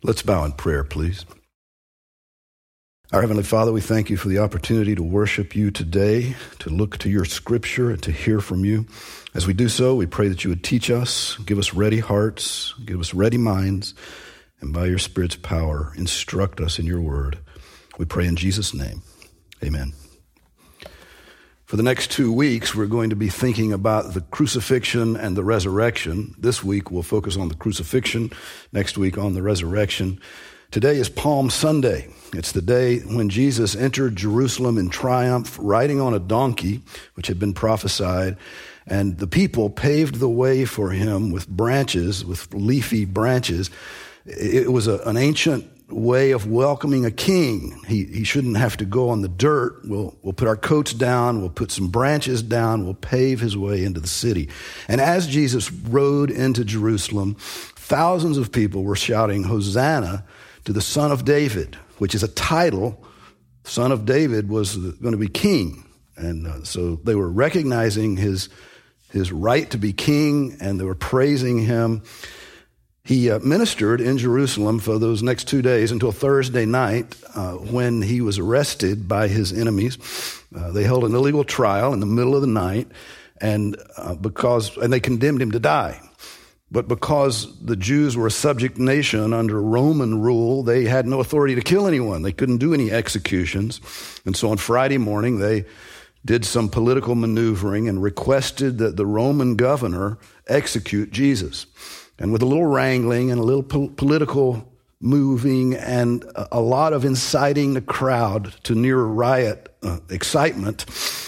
Let's bow in prayer, please. Our Heavenly Father, we thank you for the opportunity to worship you today, to look to your scripture and to hear from you. As we do so, we pray that you would teach us, give us ready hearts, give us ready minds, and by your Spirit's power, instruct us in your word. We pray in Jesus' name. Amen. For the next 2 weeks, we're going to be thinking about the crucifixion and the resurrection. This week, we'll focus on the crucifixion. Next week, on the resurrection. Today is Palm Sunday. It's the day when Jesus entered Jerusalem in triumph, riding on a donkey, which had been prophesied, and the people paved the way for him with branches, with leafy branches. It was an ancient way of welcoming a king. He shouldn't have to go on the dirt. We'll put our coats down. We'll put some branches down. We'll pave his way into the city. And as Jesus rode into Jerusalem, thousands of people were shouting, "Hosanna to the Son of David," which is a title. Son of David was going to be king. And so they were recognizing his right to be king, and they were praising him. He ministered in Jerusalem for those next 2 days until Thursday night when he was arrested by his enemies. They held an illegal trial in the middle of the night, and they condemned him to die. But because the Jews were a subject nation under Roman rule, they had no authority to kill anyone. They couldn't do any executions. And so on Friday morning, they did some political maneuvering and requested that the Roman governor execute Jesus. And with a little wrangling and a little political moving and a lot of inciting the crowd to near riot excitement,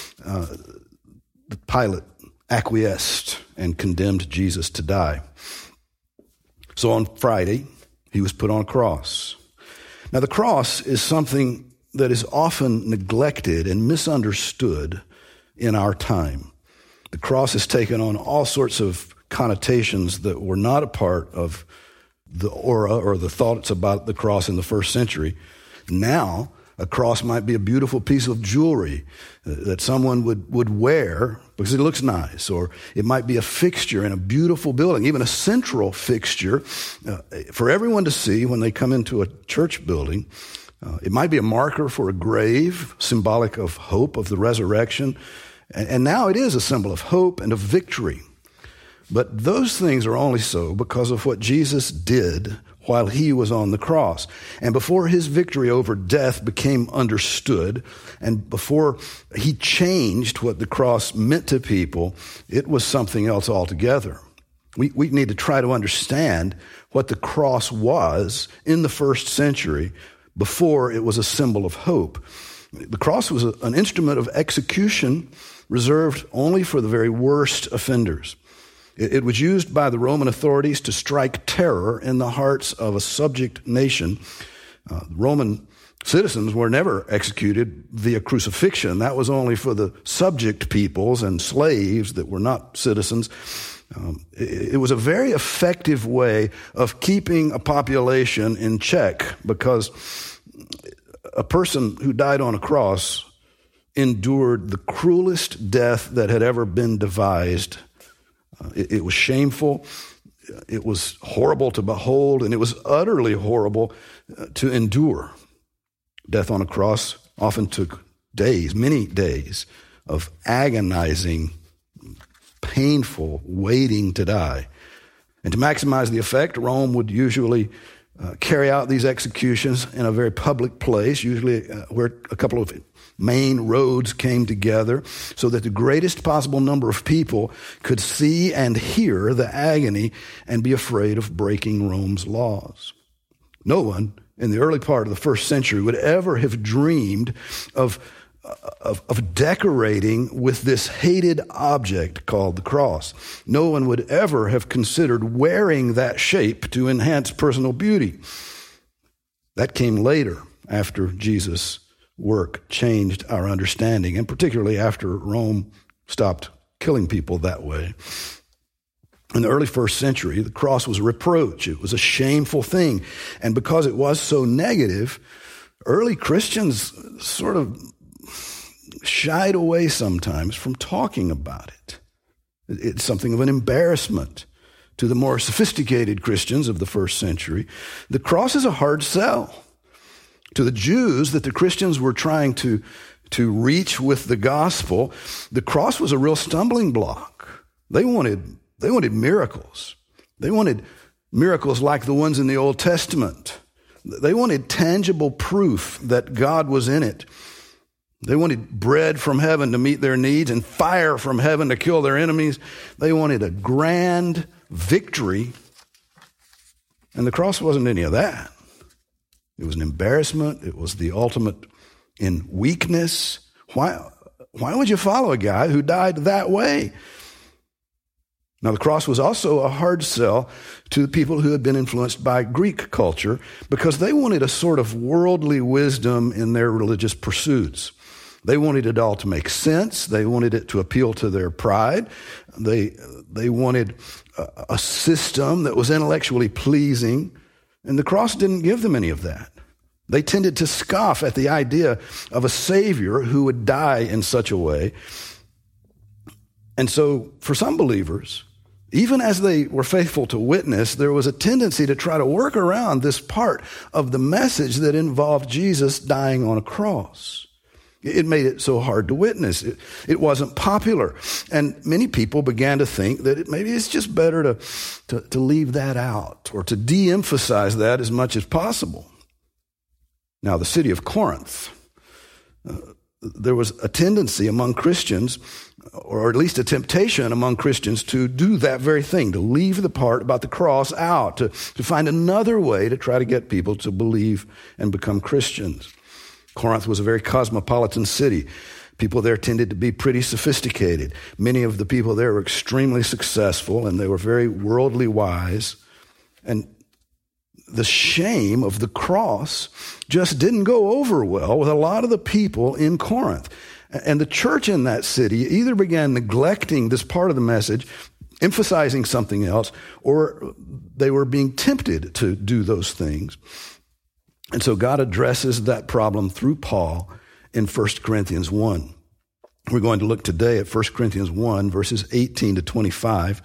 Pilate acquiesced and condemned Jesus to die. So on Friday, he was put on a cross. Now, the cross is something that is often neglected and misunderstood in our time. The cross has taken on all sorts of connotations that were not a part of the aura or the thoughts about the cross in the first century. Now, a cross might be a beautiful piece of jewelry that someone would wear because it looks nice, or it might be a fixture in a beautiful building, even a central fixture for everyone to see when they come into a church building. It might be a marker for a grave, symbolic of hope, of the resurrection. And now it is a symbol of hope and of victory. But those things are only so because of what Jesus did while he was on the cross. And before his victory over death became understood, and before he changed what the cross meant to people, it was something else altogether. We need to try to understand what the cross was in the first century before it was a symbol of hope. The cross was an instrument of execution reserved only for the very worst offenders. It was used by the Roman authorities to strike terror in the hearts of a subject nation. Roman citizens were never executed via crucifixion. That was only for the subject peoples and slaves that were not citizens. It was a very effective way of keeping a population in check, because a person who died on a cross endured the cruelest death that had ever been devised. It was shameful, it was horrible to behold, and it was utterly horrible to endure. Death on a cross often took days, many days, of agonizing, painful waiting to die. And to maximize the effect, Rome would usually carry out these executions in a very public place, usually where a couple of main roads came together, so that the greatest possible number of people could see and hear the agony and be afraid of breaking Rome's laws. No one in the early part of the first century would ever have dreamed of decorating with this hated object called the cross. No one would ever have considered wearing that shape to enhance personal beauty. That came later, after Jesus' work changed our understanding, and particularly after Rome stopped killing people that way. In the early first century, the cross was a reproach. It was a shameful thing. And because it was so negative, early Christians sort of shied away sometimes from talking about it. It's something of an embarrassment. to the more sophisticated Christians of the first century, the cross is a hard sell. To the Jews that the Christians were trying to reach with the gospel, the cross was a real stumbling block. They wanted miracles. They wanted miracles like the ones in the Old Testament. They wanted tangible proof that God was in it. They wanted bread from heaven to meet their needs and fire from heaven to kill their enemies. They wanted a grand victory, and the cross wasn't any of that. It was an embarrassment. It was the ultimate in weakness. Why would you follow a guy who died that way? Now, the cross was also a hard sell to the people who had been influenced by Greek culture because they wanted a sort of worldly wisdom in their religious pursuits. They wanted it all to make sense. They wanted it to appeal to their pride. They wanted a system that was intellectually pleasing, and the cross didn't give them any of that. They tended to scoff at the idea of a Savior who would die in such a way. And so for some believers, even as they were faithful to witness, there was a tendency to try to work around this part of the message that involved Jesus dying on a cross. It made it so hard to witness. It wasn't popular. And many people began to think that maybe it's just better to leave that out or to de-emphasize that as much as possible. Now, the city of Corinth, there was a tendency among Christians, or at least a temptation among Christians, to do that very thing, to leave the part about the cross out, to find another way to try to get people to believe and become Christians. Corinth was a very cosmopolitan city. People there tended to be pretty sophisticated. Many of the people there were extremely successful, and they were very worldly wise. And the shame of the cross just didn't go over well with a lot of the people in Corinth. And the church in that city either began neglecting this part of the message, emphasizing something else, or they were being tempted to do those things. And so God addresses that problem through Paul in 1 Corinthians 1. We're going to look today at 1 Corinthians 1, verses 18 to 25.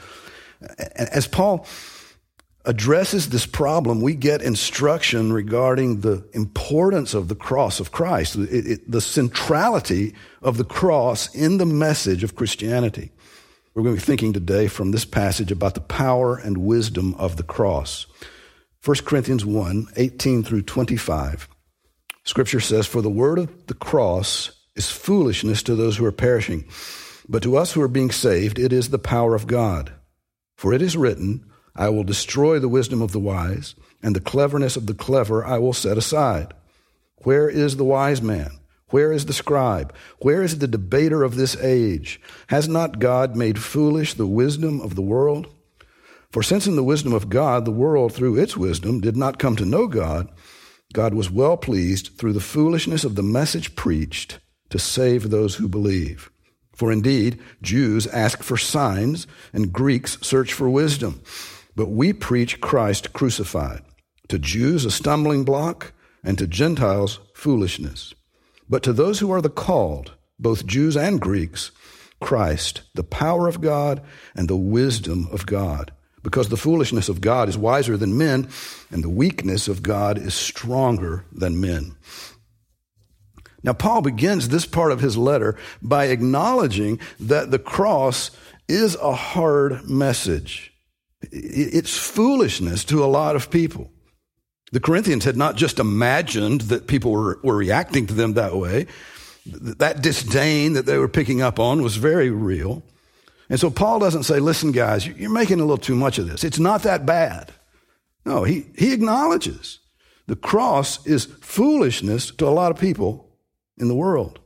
As Paul addresses this problem, we get instruction regarding the importance of the cross of Christ, the centrality of the cross in the message of Christianity. We're going to be thinking today from this passage about the power and wisdom of the cross. 1 Corinthians 1, 18 through 25. Scripture says, "For the word of the cross is foolishness to those who are perishing, but to us who are being saved, it is the power of God. For it is written, I will destroy the wisdom of the wise, and the cleverness of the clever I will set aside. Where is the wise man? Where is the scribe? Where is the debater of this age? Has not God made foolish the wisdom of the world? For since in the wisdom of God, the world through its wisdom did not come to know God, God was well pleased through the foolishness of the message preached to save those who believe. For indeed, Jews ask for signs and Greeks search for wisdom. But we preach Christ crucified, to Jews a stumbling block, and to Gentiles foolishness. But to those who are the called, both Jews and Greeks, Christ, the power of God and the wisdom of God. Because the foolishness of God is wiser than men, and the weakness of God is stronger than men." Now, Paul begins this part of his letter by acknowledging that the cross is a hard message. It's foolishness to a lot of people. The Corinthians had not just imagined that people were reacting to them that way. That disdain that they were picking up on was very real. And so Paul doesn't say, listen, guys, you're making a little too much of this. It's not that bad. No, he acknowledges the cross is foolishness to a lot of people in the world.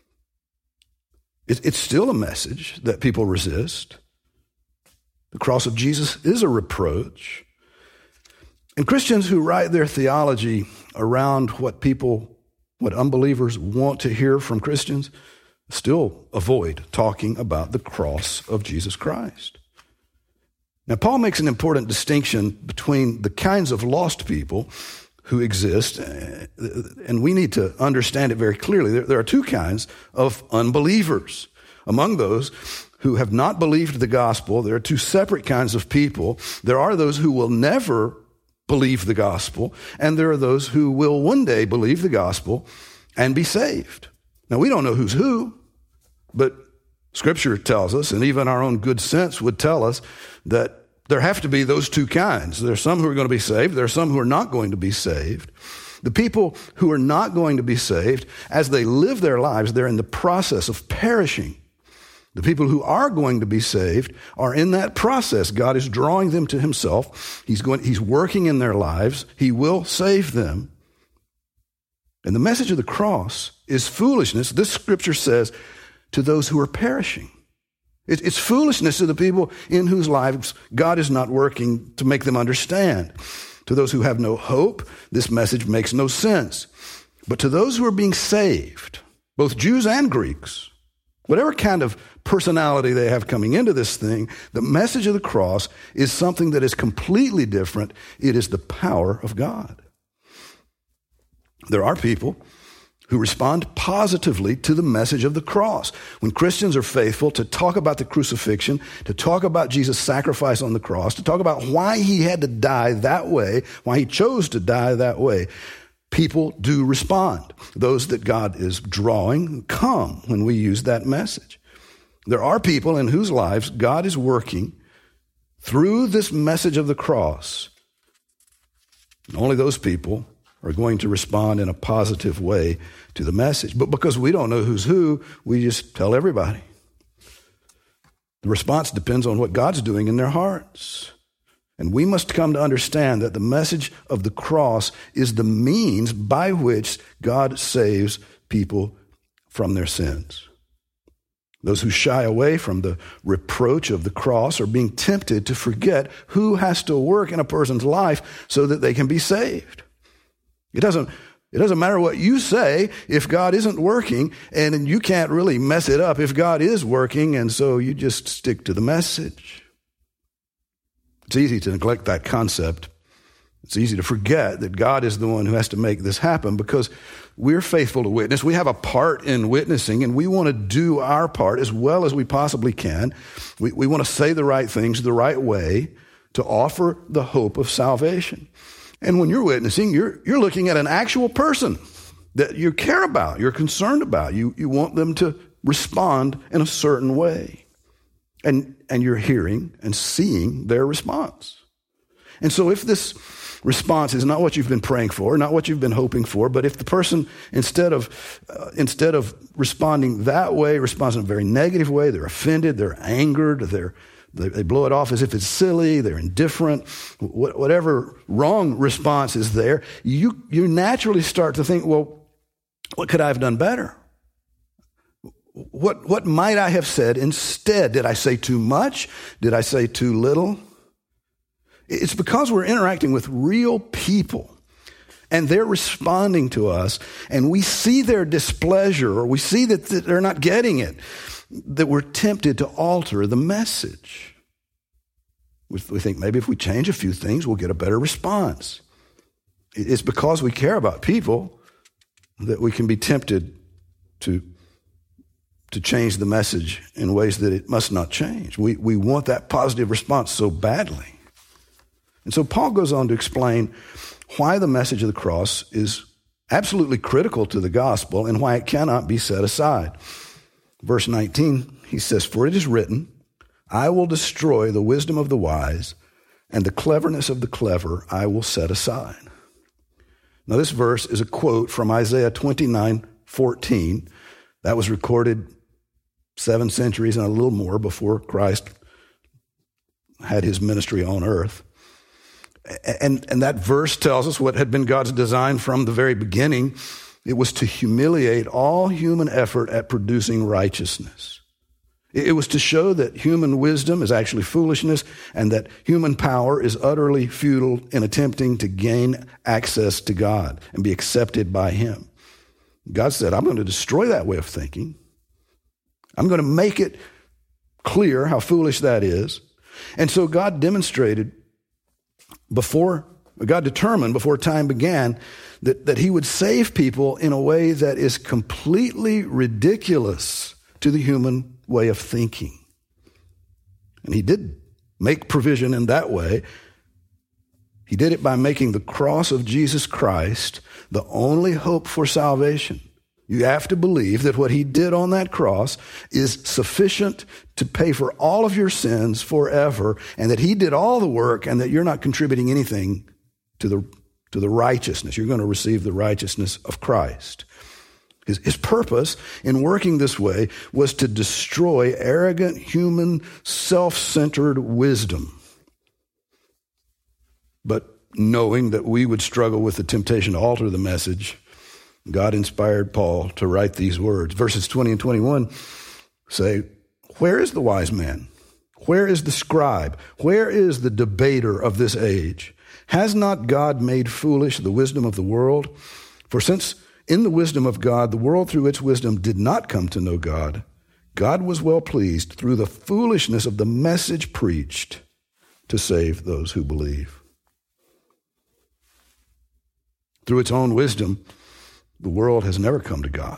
It's still a message that people resist. The cross of Jesus is a reproach. And Christians who write their theology around what unbelievers want to hear from Christians still avoid talking about the cross of Jesus Christ. Now, Paul makes an important distinction between the kinds of lost people who exist, and we need to understand it very clearly. There are two kinds of unbelievers. Among those who have not believed the gospel. There are two separate kinds of people. There are those who will never believe the gospel, and there are those who will one day believe the gospel and be saved. Now, we don't know who's who, but Scripture tells us, and even our own good sense would tell us, that there have to be those two kinds. There are some who are going to be saved. There are some who are not going to be saved. The people who are not going to be saved, as they live their lives, they're in the process of perishing. The people who are going to be saved are in that process. God is drawing them to himself. He's working in their lives. He will save them. And the message of the cross is foolishness, this scripture says, to those who are perishing. It's foolishness to the people in whose lives God is not working to make them understand. To those who have no hope, this message makes no sense. But to those who are being saved, both Jews and Greeks, whatever kind of personality they have coming into this thing, the message of the cross is something that is completely different. It is the power of God. There are people who respond positively to the message of the cross. When Christians are faithful to talk about the crucifixion, to talk about Jesus' sacrifice on the cross, to talk about why he had to die that way, why he chose to die that way, people do respond. Those that God is drawing come when we use that message. There are people in whose lives God is working through this message of the cross. And only those people are going to respond in a positive way to the message. But because we don't know who's who, we just tell everybody. The response depends on what God's doing in their hearts. And we must come to understand that the message of the cross is the means by which God saves people from their sins. Those who shy away from the reproach of the cross are being tempted to forget who has to work in a person's life so that they can be saved. It doesn't matter what you say if God isn't working, and you can't really mess it up if God is working, and so you just stick to the message. It's easy to neglect that concept. It's easy to forget that God is the one who has to make this happen because we're faithful to witness. We have a part in witnessing, and we want to do our part as well as we possibly can. We want to say the right things the right way to offer the hope of salvation. And when you're witnessing, you're looking at an actual person that you care about, you're concerned about. You want them to respond in a certain way. And you're hearing and seeing their response. And so if this response is not what you've been praying for, not what you've been hoping for, but if the person, instead of responding that way, responds in a very negative way, they're offended, they're angered, they blow it off as if it's silly, they're indifferent, whatever wrong response is there, you naturally start to think, well, what could I have done better? What might I have said instead? Did I say too much? Did I say too little? It's because we're interacting with real people and they're responding to us and we see their displeasure or we see that they're not getting it, that we're tempted to alter the message. We think maybe if we change a few things, we'll get a better response. It's because we care about people that we can be tempted to change the message in ways that it must not change. We want that positive response so badly. And so Paul goes on to explain why the message of the cross is absolutely critical to the gospel and why it cannot be set aside. Verse 19, he says, "For it is written, I will destroy the wisdom of the wise, and the cleverness of the clever I will set aside." Now this verse is a quote from Isaiah 29:14. That was recorded 7 centuries and a little more before Christ had his ministry on earth. And that verse tells us what had been God's design from the very beginning. It was to humiliate all human effort at producing righteousness. It was to show that human wisdom is actually foolishness and that human power is utterly futile in attempting to gain access to God and be accepted by him. God said, I'm going to destroy that way of thinking. I'm going to make it clear how foolish that is. And so God demonstrated God determined before time began that he would save people in a way that is completely ridiculous to the human way of thinking. and he did make provision in that way. He did it by making the cross of Jesus Christ the only hope for salvation. You have to believe that what he did on that cross is sufficient to pay for all of your sins forever, and that he did all the work, and that you're not contributing anything to the righteousness. You're going to receive the righteousness of Christ. His purpose in working this way was to destroy arrogant, human, self-centered wisdom. But knowing that we would struggle with the temptation to alter the message, God inspired Paul to write these words. Verses 20 and 21 say, "Where is the wise man? Where is the scribe? Where is the debater of this age? Has not God made foolish the wisdom of the world? For since in the wisdom of God, the world through its wisdom did not come to know God, God was well pleased through the foolishness of the message preached to save those who believe." Through its own wisdom, the world has never come to God.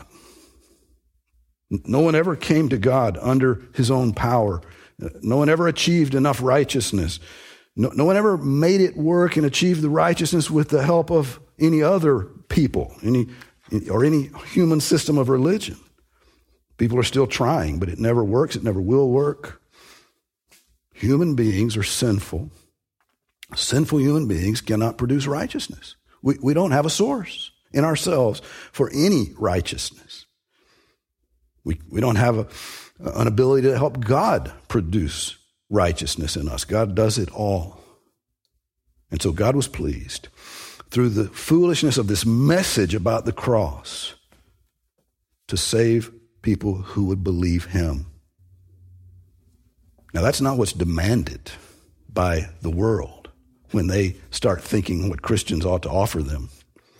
No one ever came to God under his own power. No one ever achieved enough righteousness. No one ever made it work and achieved the righteousness with the help of any other people, any human system of religion. People are still trying, but it never works. It never will work. Human beings are sinful. Sinful human beings cannot produce righteousness. We don't have a source in ourselves for any righteousness. We don't have an ability to help God produce righteousness in us. God does it all. And so God was pleased through the foolishness of this message about the cross to save people who would believe him. Now, that's not what's demanded by the world when they start thinking what Christians ought to offer them.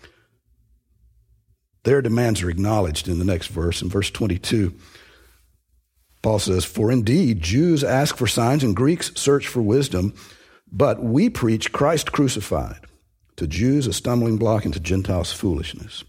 Their demands are acknowledged in the next verse. In verse 22, Paul says, "For indeed, Jews ask for signs and Greeks search for wisdom, but we preach Christ crucified, to Jews a stumbling block and to Gentiles foolishness."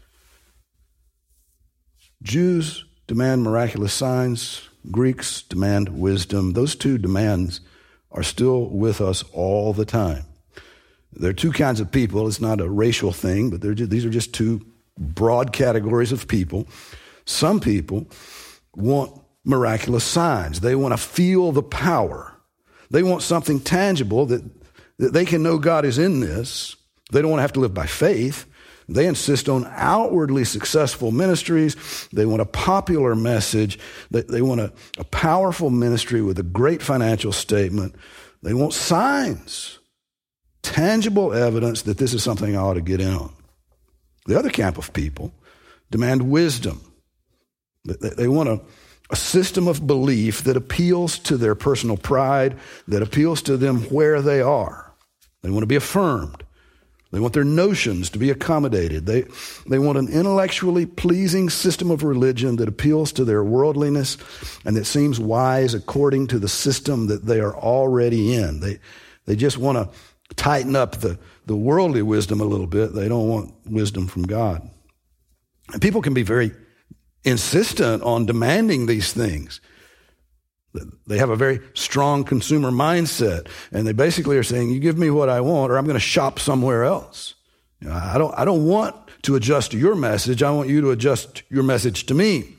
Jews demand miraculous signs. Greeks demand wisdom. Those two demands are still with us all the time. There are two kinds of people. It's not a racial thing, but these are just two broad categories of people. Some people want miraculous signs. They want to feel the power. They want something tangible that they can know God is in this. They don't want to have to live by faith. They insist on outwardly successful ministries. They want a popular message. They want a powerful ministry with a great financial statement. They want signs, tangible evidence that this is something I ought to get in on. The other camp of people demand wisdom. They want a system of belief that appeals to their personal pride, that appeals to them where they are. They want to be affirmed. They want their notions to be accommodated. They want an intellectually pleasing system of religion that appeals to their worldliness and that seems wise according to the system that they are already in. They just want to tighten up the worldly wisdom a little bit. They don't want wisdom from God. And people can be very insistent on demanding these things. They have a very strong consumer mindset, and they basically are saying, "You give me what I want, or I'm going to shop somewhere else. I don't want to adjust to your message. I want you to adjust your message to me."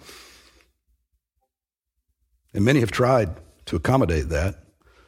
And many have tried to accommodate that,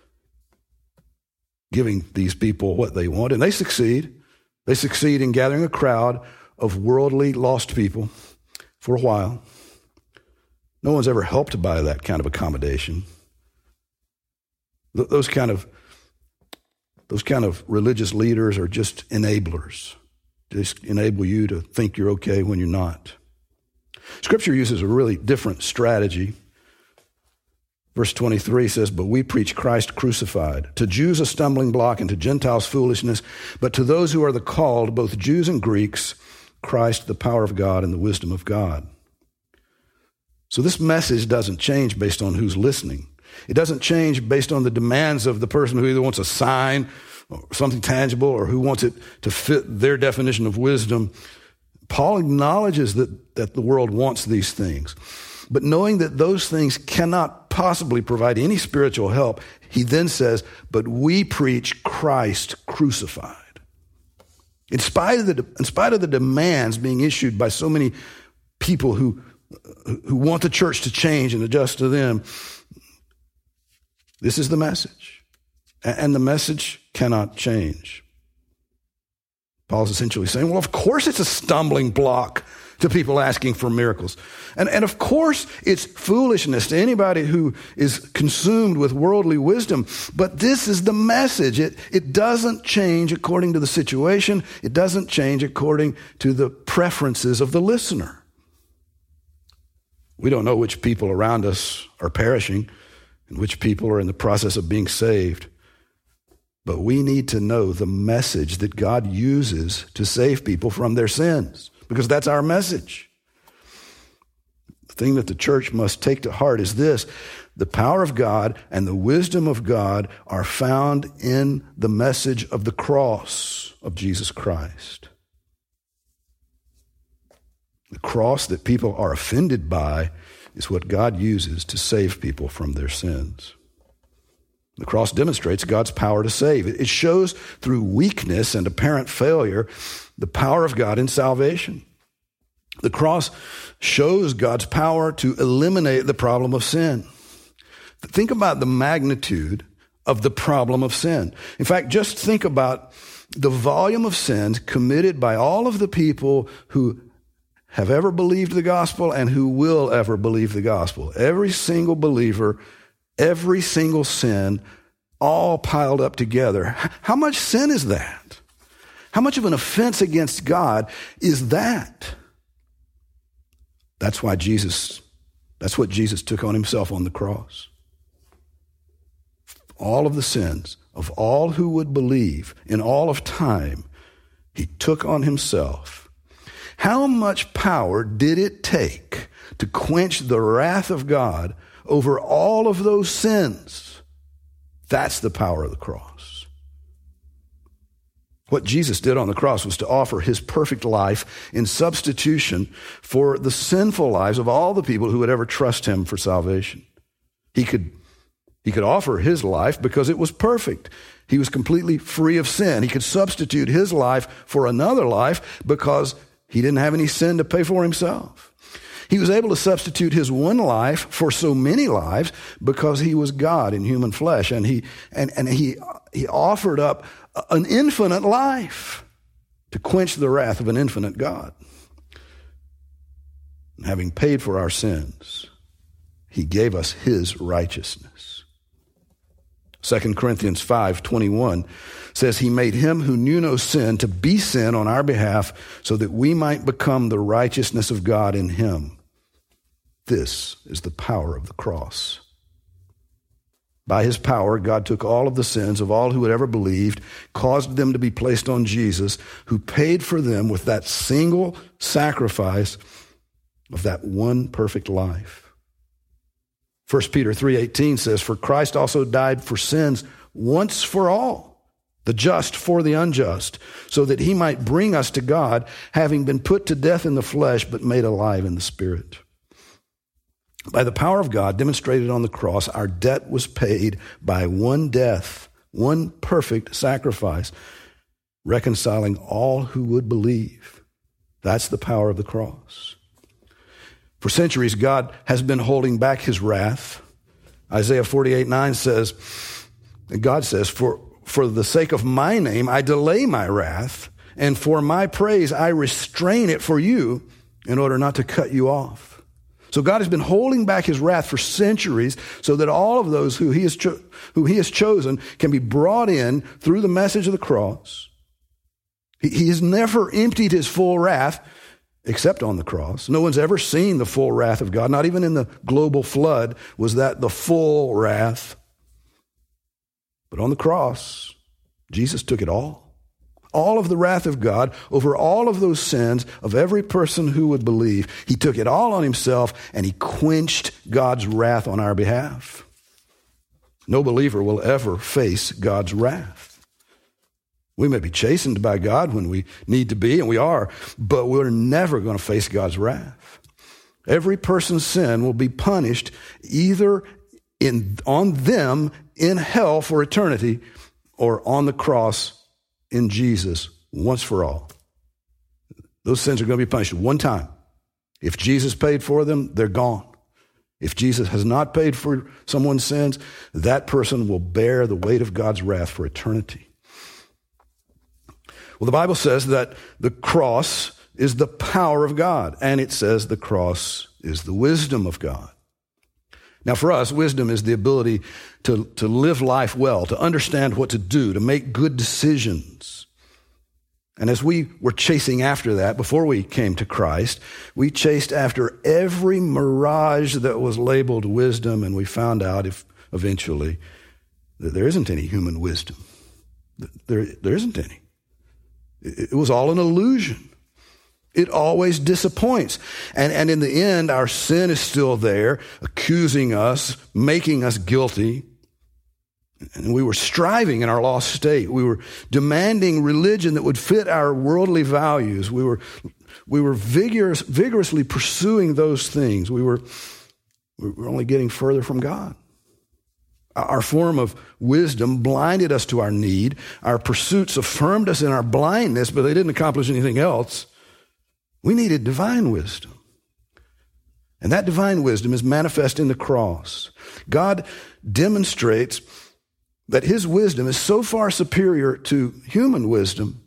giving these people what they want, and they succeed. They succeed in gathering a crowd of worldly lost people for a while. No one's ever helped by that kind of accommodation. Those kind of religious leaders are just enablers. Just enable you to think you're okay when you're not. Scripture uses a really different strategy. Verse 23 says, "But we preach Christ crucified, to Jews a stumbling block and to Gentiles foolishness, but to those who are the called, both Jews and Greeks, Christ the power of God and the wisdom of God." So this message doesn't change based on who's listening. It doesn't change based on the demands of the person who either wants a sign or something tangible or who wants it to fit their definition of wisdom. Paul acknowledges that the world wants these things. But knowing that those things cannot possibly provide any spiritual help, he then says, but we preach Christ crucified. In spite of the demands being issued by so many people who want the church to change and adjust to them, this is the message. And the message cannot change. Paul's essentially saying, well, of course it's a stumbling block to people asking for miracles. And of course it's foolishness to anybody who is consumed with worldly wisdom. But this is the message. It doesn't change according to the situation. It doesn't change according to the preferences of the listener. We don't know which people around us are perishing and which people are in the process of being saved. But we need to know the message that God uses to save people from their sins, because that's our message. The thing that the church must take to heart is this: the power of God and the wisdom of God are found in the message of the cross of Jesus Christ. The cross that people are offended by is what God uses to save people from their sins. The cross demonstrates God's power to save. It shows through weakness and apparent failure the power of God in salvation. The cross shows God's power to eliminate the problem of sin. Think about the magnitude of the problem of sin. In fact, just think about the volume of sins committed by all of the people who have ever believed the gospel and who will ever believe the gospel. Every single believer, every single sin, all piled up together. How much sin is that? How much of an offense against God is that? That's what Jesus took on himself on the cross. All of the sins of all who would believe in all of time, he took on himself. How much power did it take to quench the wrath of God over all of those sins? That's the power of the cross. What Jesus did on the cross was to offer his perfect life in substitution for the sinful lives of all the people who would ever trust him for salvation. He could offer his life because it was perfect. He was completely free of sin. He could substitute his life for another life because he didn't have any sin to pay for himself. He was able to substitute his one life for so many lives because he was God in human flesh, and he offered up an infinite life to quench the wrath of an infinite God. And having paid for our sins, he gave us his righteousness. 2 Corinthians 5:21 says, he made him who knew no sin to be sin on our behalf so that we might become the righteousness of God in him. This is the power of the cross. By his power, God took all of the sins of all who had ever believed, caused them to be placed on Jesus, who paid for them with that single sacrifice of that one perfect life. 1 Peter 3:18 says, for Christ also died for sins once for all, the just for the unjust, so that he might bring us to God, having been put to death in the flesh, but made alive in the spirit. By the power of God demonstrated on the cross, our debt was paid by one death, one perfect sacrifice, reconciling all who would believe. That's the power of the cross. For centuries, God has been holding back his wrath. Isaiah 48:9 says, God says, for the sake of my name, I delay my wrath, and for my praise, I restrain it for you in order not to cut you off. So God has been holding back his wrath for centuries so that all of those who he has chosen can be brought in through the message of the cross. He has never emptied his full wrath except on the cross. No one's ever seen the full wrath of God. Not even in the global flood was that the full wrath. But on the cross, Jesus took it all. All of the wrath of God over all of those sins of every person who would believe. He took it all on himself, and he quenched God's wrath on our behalf. No believer will ever face God's wrath. We may be chastened by God when we need to be, and we are, but we're never going to face God's wrath. Every person's sin will be punished either on them in hell for eternity, or on the cross in Jesus once for all. Those sins are going to be punished one time. If Jesus paid for them, they're gone. If Jesus has not paid for someone's sins, that person will bear the weight of God's wrath for eternity. Well, the Bible says that the cross is the power of God, and it says the cross is the wisdom of God. Now, for us, wisdom is the ability to live life well, to understand what to do, to make good decisions. And as we were chasing after that, before we came to Christ, we chased after every mirage that was labeled wisdom, and we found out eventually that there isn't any human wisdom. There isn't any. It was all an illusion. It always disappoints. And in the end, our sin is still there, accusing us, making us guilty. And we were striving in our lost state. We were demanding religion that would fit our worldly values. We were vigorously pursuing those things. We were only getting further from God. Our form of wisdom blinded us to our need. Our pursuits affirmed us in our blindness, but they didn't accomplish anything else. We needed divine wisdom. And that divine wisdom is manifest in the cross. God demonstrates that his wisdom is so far superior to human wisdom,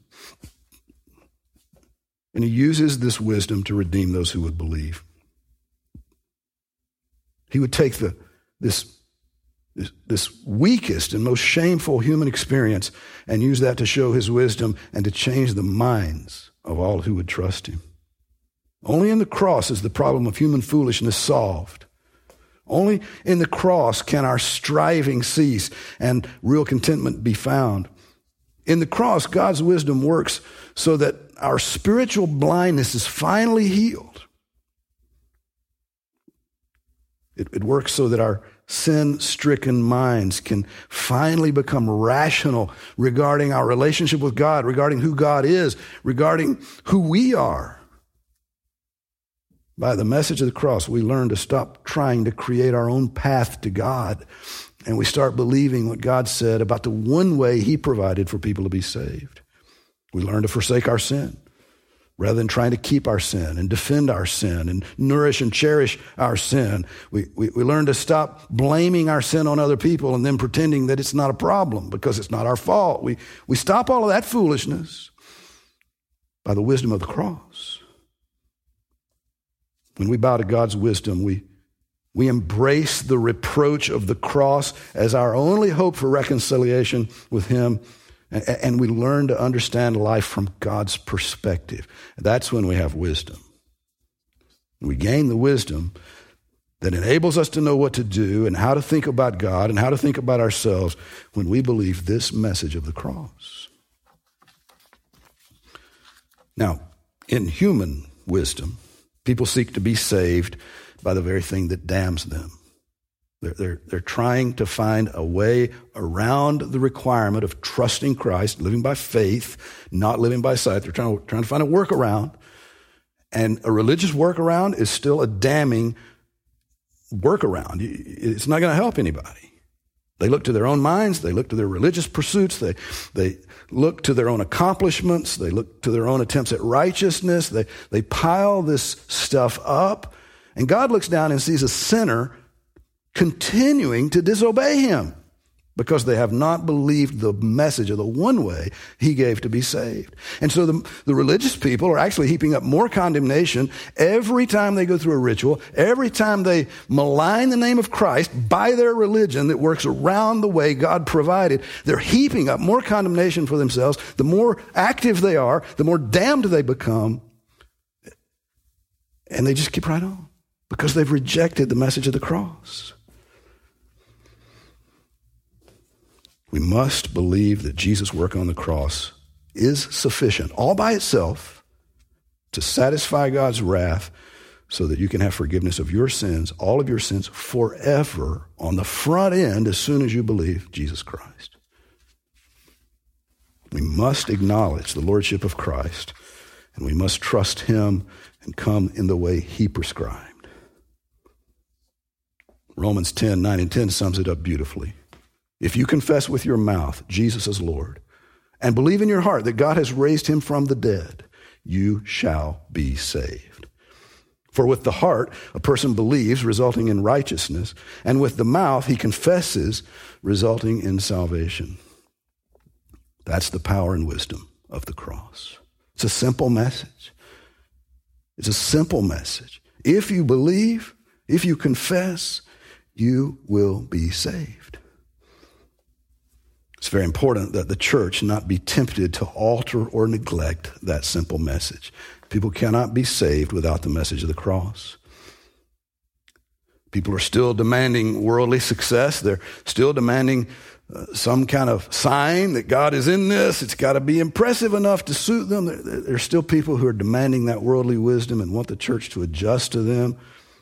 and he uses this wisdom to redeem those who would believe. He would take this weakest and most shameful human experience and use that to show his wisdom and to change the minds of all who would trust him. Only in the cross is the problem of human foolishness solved. Only in the cross can our striving cease and real contentment be found. In the cross, God's wisdom works so that our spiritual blindness is finally healed. It works so that our sin-stricken minds can finally become rational regarding our relationship with God, regarding who God is, regarding who we are. By the message of the cross, we learn to stop trying to create our own path to God, and we start believing what God said about the one way he provided for people to be saved. We learn to forsake our sin rather than trying to keep our sin and defend our sin and nourish and cherish our sin. We learn to stop blaming our sin on other people and then pretending that it's not a problem because it's not our fault. We stop all of that foolishness by the wisdom of the cross. When we bow to God's wisdom, we embrace the reproach of the cross as our only hope for reconciliation with him, and we learn to understand life from God's perspective. That's when we have wisdom. We gain the wisdom that enables us to know what to do and how to think about God and how to think about ourselves when we believe this message of the cross. Now, in human wisdom, people seek to be saved by the very thing that damns them. They're trying to find a way around the requirement of trusting Christ, living by faith, not living by sight. They're trying to find a workaround. And a religious workaround is still a damning workaround. It's not going to help anybody. They look to their own minds. They look to their religious pursuits. They look to their own accomplishments. They look to their own attempts at righteousness. They pile this stuff up. And God looks down and sees a sinner continuing to disobey him because they have not believed the message of the one way he gave to be saved. And so the religious people are actually heaping up more condemnation every time they go through a ritual, every time they malign the name of Christ by their religion that works around the way God provided. They're heaping up more condemnation for themselves. The more active they are, the more damned they become. And they just keep right on because they've rejected the message of the cross. We must believe that Jesus' work on the cross is sufficient all by itself to satisfy God's wrath so that you can have forgiveness of your sins, all of your sins, forever on the front end as soon as you believe Jesus Christ. We must acknowledge the lordship of Christ, and we must trust him and come in the way he prescribed. Romans 10:9 and 10 sums it up beautifully. If you confess with your mouth Jesus is Lord and believe in your heart that God has raised him from the dead, you shall be saved. For with the heart, a person believes, resulting in righteousness, and with the mouth, he confesses, resulting in salvation. That's the power and wisdom of the cross. It's a simple message. It's a simple message. If you believe, if you confess, you will be saved. It's very important that the church not be tempted to alter or neglect that simple message. People cannot be saved without the message of the cross. People are still demanding worldly success. They're still demanding some kind of sign that God is in this. It's got to be impressive enough to suit them. There's still people who are demanding that worldly wisdom and want the church to adjust to them.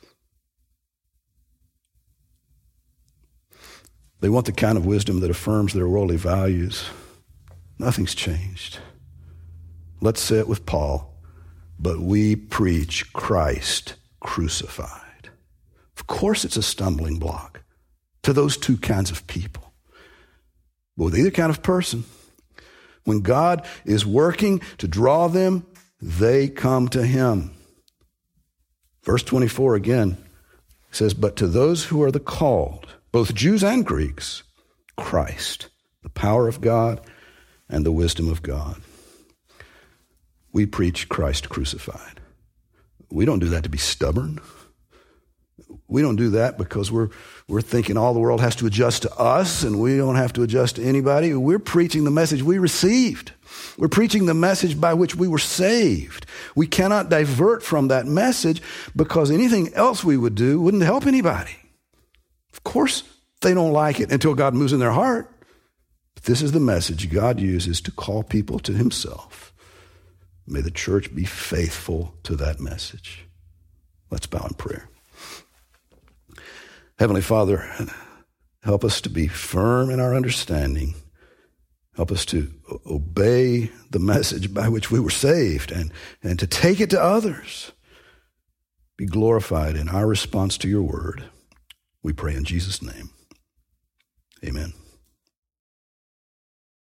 They want the kind of wisdom that affirms their worldly values. Nothing's changed. Let's say it with Paul. But we preach Christ crucified. Of course it's a stumbling block to those two kinds of people. But with either kind of person, when God is working to draw them, they come to him. Verse 24 again says, but to those who are the called, both Jews and Greeks, Christ, the power of God and the wisdom of God. We preach Christ crucified. We don't do that to be stubborn. We don't do that because we're thinking all the world has to adjust to us and we don't have to adjust to anybody. We're preaching the message we received. We're preaching the message by which we were saved. We cannot divert from that message because anything else we would do wouldn't help anybody. Of course, they don't like it until God moves in their heart. But this is the message God uses to call people to himself. May the church be faithful to that message. Let's bow in prayer. Heavenly Father, help us to be firm in our understanding. Help us to obey the message by which we were saved and to take it to others. Be glorified in our response to your word. We pray in Jesus' name. Amen.